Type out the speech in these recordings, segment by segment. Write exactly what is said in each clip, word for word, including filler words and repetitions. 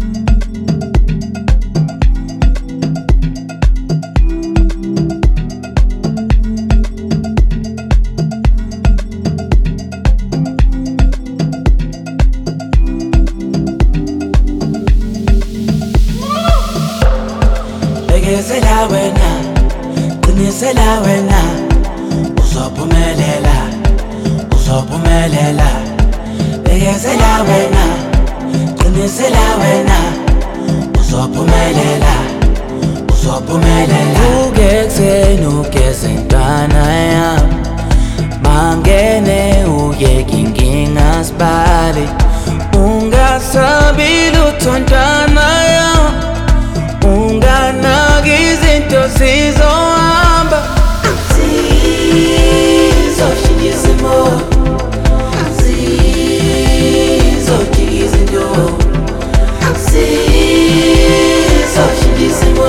Bekezela wena, qinisela wena, uzophumelela, uzophumelela. Bekezela wena, qinisela wena, uzophumelela, uzophumelela. Uke ekuseni ugeze ntwana yami, mangene uyeke inkinga sibale. Ungasabi lutho ntwana yami, unganaki izinto zizohamba. Zizoshintsha isimo, zizojika izinto, zizoshintsha isimo,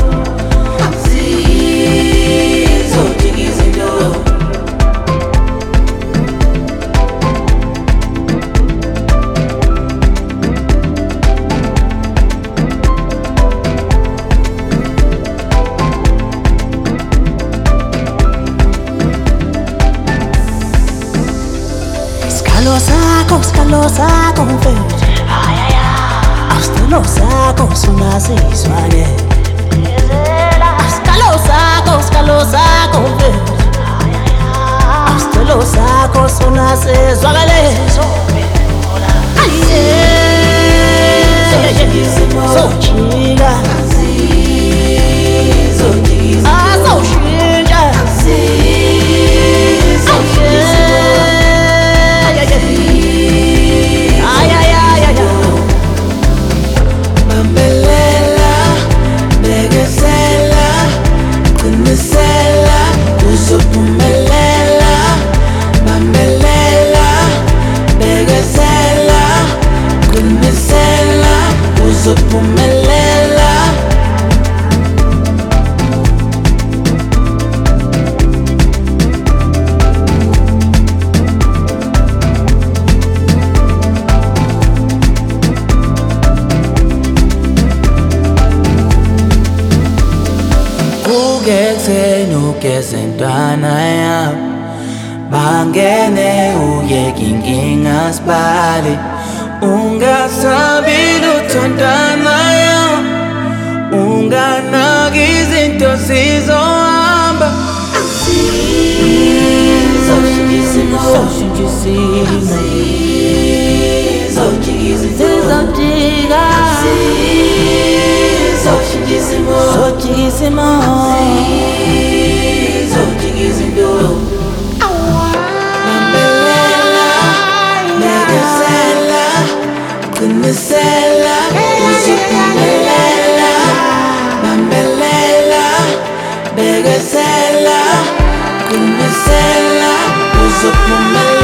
zizojika izinto. Skalo sakho, skalo sakho mfethu, asitolo sakho sungasizwane. Skalo sakho, skalo sakho mfethu, asitolo sakho sungasizwane. Sojika, asoshintsha, Bambelela, bekezela, qinisela, uzophumelela. Bambelela, bekezela, qinisela, uzophumelela. Uke ekuseni ugeze ntwana yami, mangene uyeke inkinga sibale. Ungasabi lutho ntwana yami, unganaki izinto zizohamba. Zizoshintsha isimo, zizojika izinto, zizojika, zizoshintsha isimo, zojika isimo, zizojika izinto. Bambelela, bekezela, qinisela, uzophumelela. Bambelela, bekezela, qinisela, uzophumelela.